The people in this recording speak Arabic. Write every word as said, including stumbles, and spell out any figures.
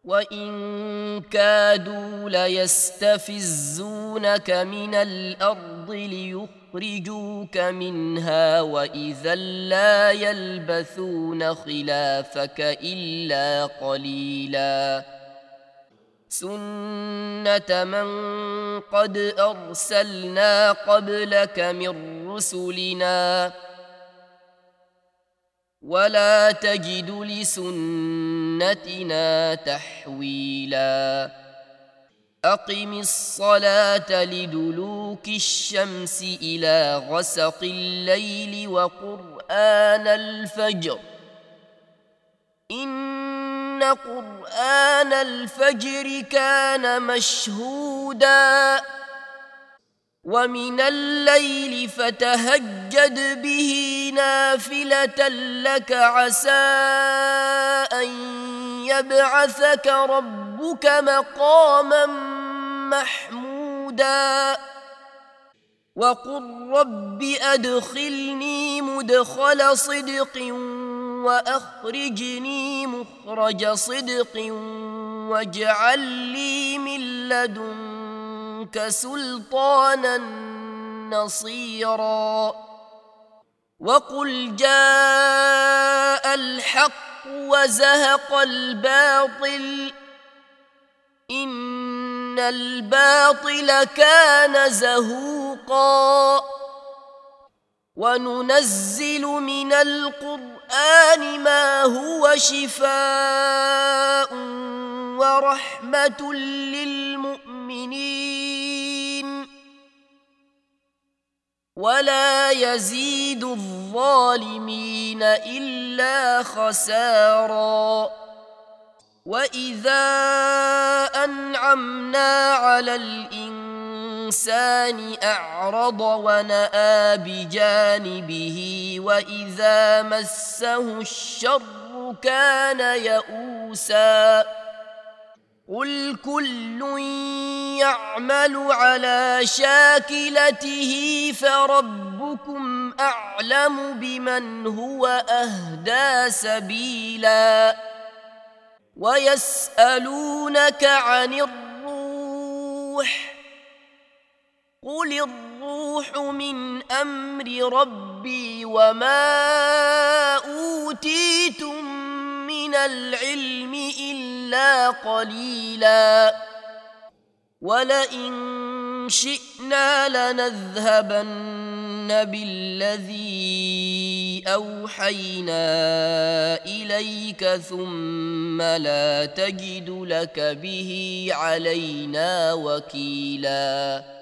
وإن كادوا ليستفزونك من الأرض ليخرجوك منها وإذا لا يلبثون خلافك إلا قليلا سنة من قد أرسلنا قبلك من رسلنا ولا تجد لسنتنا تحويلا أقم الصلاة لدلوك الشمس إلى غسق الليل وقرآن الفجر إن قرآن الفجر كان مشهودا ومن الليل فتهجد به نافلة لك عسى أن يبعثك ربك مقاما محمودا وقل رب أدخلني مدخل صدق وأخرجني مخرج صدق واجعل لي من لدنك سلطانا نصيرا وقل جاء الحق وزهق الباطل إن الباطل كان زهوقا وننزل من القرآن ما هو شفاء ورحمة للمؤمنين ولا يزيد الظالمين إلا خسارا وإذا أنعمنا على الإنسان أعرض ونأى بجانبه وإذا مسه الشر كان يئوسا قل كل يعمل على شاكلته فربكم أعلم بمن هو أهدى سبيلا ويسألونك عن الروح قل الروح من أمر ربي وما أوتيتم من العلم إلا قليلا ولئن شئنا لنذهبن بالذي أوحينا إليك ثم لا تجد لك به علينا وكيلا